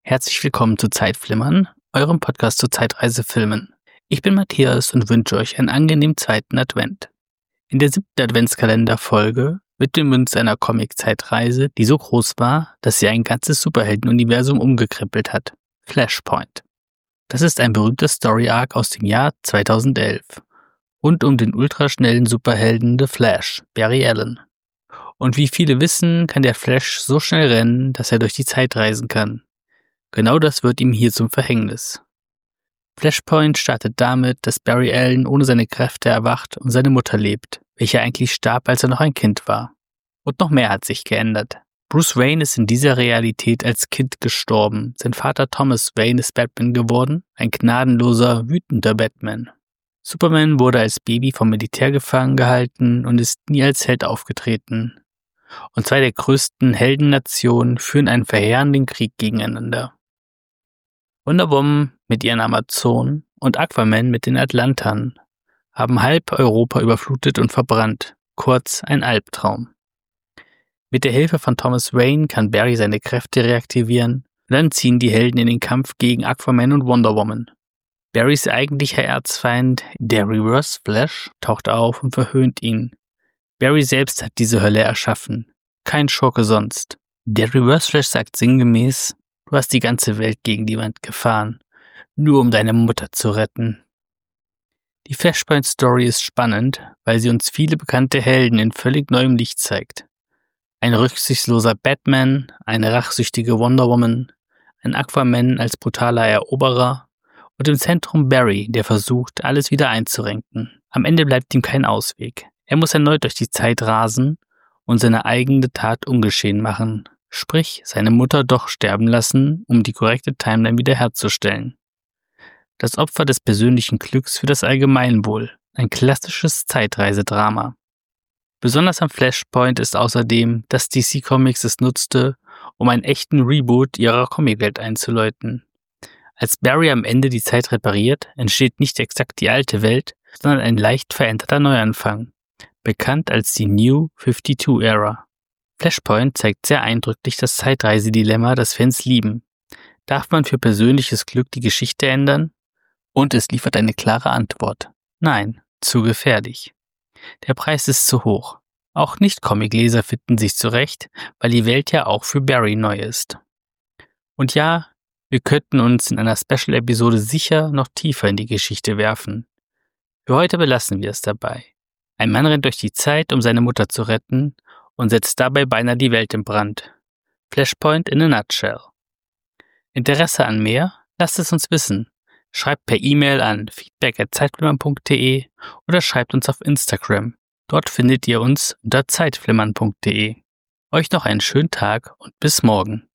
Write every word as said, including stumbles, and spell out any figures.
Herzlich willkommen zu Zeitflimmern, eurem Podcast zu Zeitreisefilmen. Ich bin Matthias und wünsche euch einen angenehmen zweiten Advent. In der siebten Adventskalenderfolge widmen wir uns einer Comic-Zeitreise, die so groß war, dass sie ein ganzes Superheldenuniversum umgekrempelt hat. Flashpoint. Das ist ein berühmter Story-Arc aus dem Jahr zweitausendelf. Rund um den ultraschnellen Superhelden The Flash, Barry Allen. Und wie viele wissen, kann der Flash so schnell rennen, dass er durch die Zeit reisen kann. Genau das wird ihm hier zum Verhängnis. Flashpoint startet damit, dass Barry Allen ohne seine Kräfte erwacht und seine Mutter lebt, welche eigentlich starb, als er noch ein Kind war. Und noch mehr hat sich geändert. Bruce Wayne ist in dieser Realität als Kind gestorben. Sein Vater Thomas Wayne ist Batman geworden, ein gnadenloser, wütender Batman. Superman wurde als Baby vom Militär gefangen gehalten und ist nie als Held aufgetreten. Und zwei der größten Heldennationen führen einen verheerenden Krieg gegeneinander. Wonder Woman mit ihren Amazonen und Aquaman mit den Atlantern haben halb Europa überflutet und verbrannt, kurz ein Albtraum. Mit der Hilfe von Thomas Wayne kann Barry seine Kräfte reaktivieren und dann ziehen die Helden in den Kampf gegen Aquaman und Wonder Woman. Barrys eigentlicher Erzfeind, der Reverse Flash, taucht auf und verhöhnt ihn. Barry selbst hat diese Hölle erschaffen, kein Schurke sonst. Der Reverse Flash sagt sinngemäß: Du hast die ganze Welt gegen die Wand gefahren, nur um deine Mutter zu retten. Die Flashpoint-Story ist spannend, weil sie uns viele bekannte Helden in völlig neuem Licht zeigt. Ein rücksichtsloser Batman, eine rachsüchtige Wonder Woman, ein Aquaman als brutaler Eroberer und im Zentrum Barry, der versucht, alles wieder einzurenken. Am Ende bleibt ihm kein Ausweg. Er muss erneut durch die Zeit rasen und seine eigene Tat ungeschehen machen. Sprich, seine Mutter doch sterben lassen, um die korrekte Timeline wiederherzustellen. Das Opfer des persönlichen Glücks für das Allgemeinwohl. Ein klassisches Zeitreisedrama. Besonders am Flashpoint ist außerdem, dass D C Comics es nutzte, um einen echten Reboot ihrer Comicwelt einzuläuten. Als Barry am Ende die Zeit repariert, entsteht nicht exakt die alte Welt, sondern ein leicht veränderter Neuanfang, bekannt als die New fünfundfünfzig Era. Flashpoint zeigt sehr eindrücklich das Zeitreisedilemma, das Fans lieben. Darf man für persönliches Glück die Geschichte ändern? Und es liefert eine klare Antwort. Nein, zu gefährlich. Der Preis ist zu hoch. Auch Nicht-Comic-Leser finden sich zurecht, weil die Welt ja auch für Barry neu ist. Und ja, wir könnten uns in einer Special-Episode sicher noch tiefer in die Geschichte werfen. Für heute belassen wir es dabei. Ein Mann rennt durch die Zeit, um seine Mutter zu retten, und setzt dabei beinahe die Welt in Brand. Flashpoint in a nutshell. Interesse an mehr? Lasst es uns wissen. Schreibt per E-Mail an feedback at zeitflimmern punkt de oder schreibt uns auf Instagram. Dort findet ihr uns unter zeitflimmern punkt de. Euch noch einen schönen Tag und bis morgen.